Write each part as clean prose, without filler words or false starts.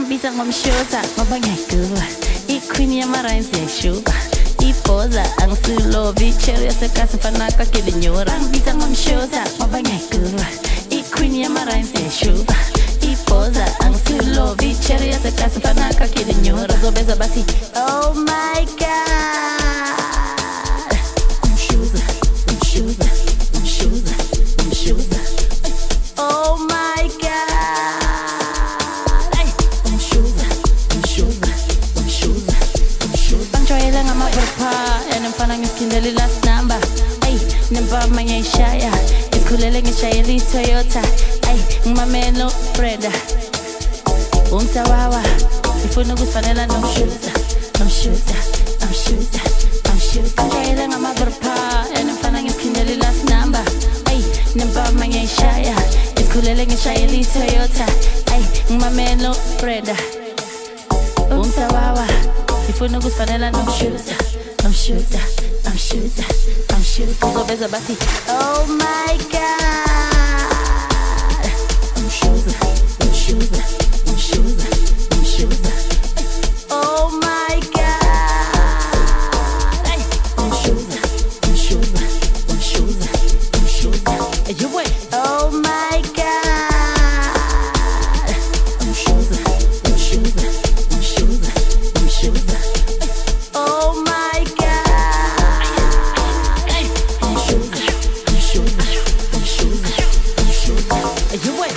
Bangbiza ngomshoza ngoba ngiyayigula iqueen yama-rhymes yayishuka iboza angisilovi cherry yasekasi mfana kakilinyora Bangbiza ngomshoza ngoba ngiyayigula iqueen yama-rhymes yayishuka iboza angisilovi cherry yasekasi mfana kakilinyora uzobeza bathi oh my god umshuza umshuza umshuza umshuza oh my god Mfana ngiphindele last number ay nempama ngiyayishaya ikhulele ngishayela iToyota ay ngimamelo Brenda umsawawa ifuna ukusifanela nomshuza nomshuza nomshuza nomshuza ngiyayela ngamabrpa mfana ngiphindele last number ay nempama ngiyayishaya ikhulele ngishayela iToyota ay ngimamelo Brenda umsawawa ifuna ukusifanela nomshuza I'm shooter, I'm shooter, I'm shooter. Uzobeza basi oh my god I'm shooter, I'm shooter, I'm shooter, I'm shooter. Oh my god I'm shooter, I'm shooter, I'm shooter, I'm shooter. You wait oh my god I'm shooter, I'm shooter, I'm shooter, I'm shooter. Oh my you wait.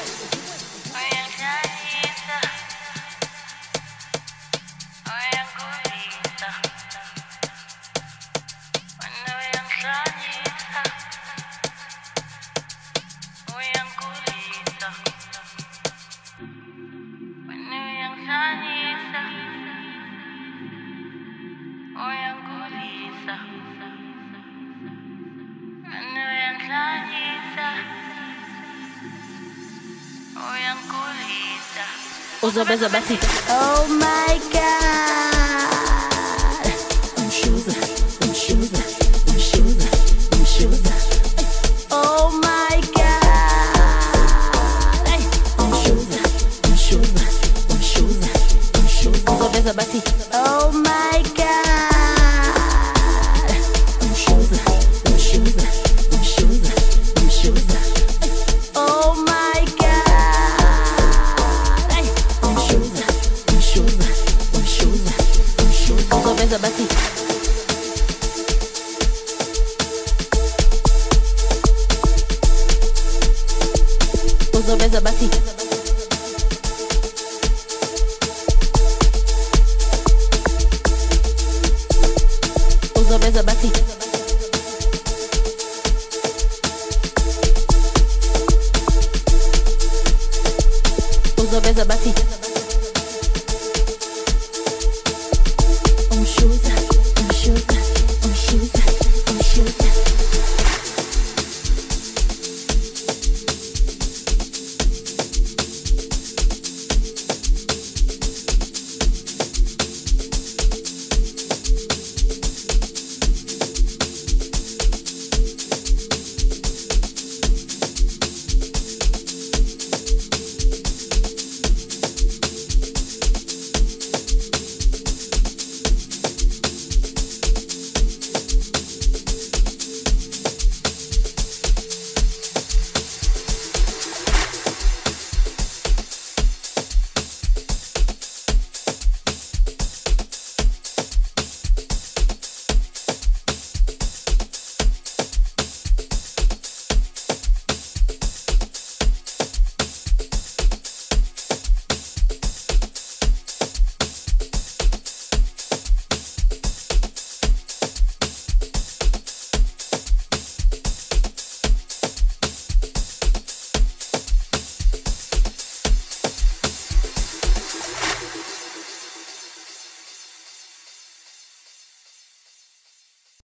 Uzobeza basi oh my god I'm shooter, I'm shooter, I'm shooter, I'm shooter. Oh my god I'm shooter, I'm shooter, I'm shooter, I'm shooter. Uzobeza basi oh my god I'm shooter, I'm shooter, I'm shooter, I'm shooter. Oh my god Uzobeza basi Uzobeza basi Uzobeza basi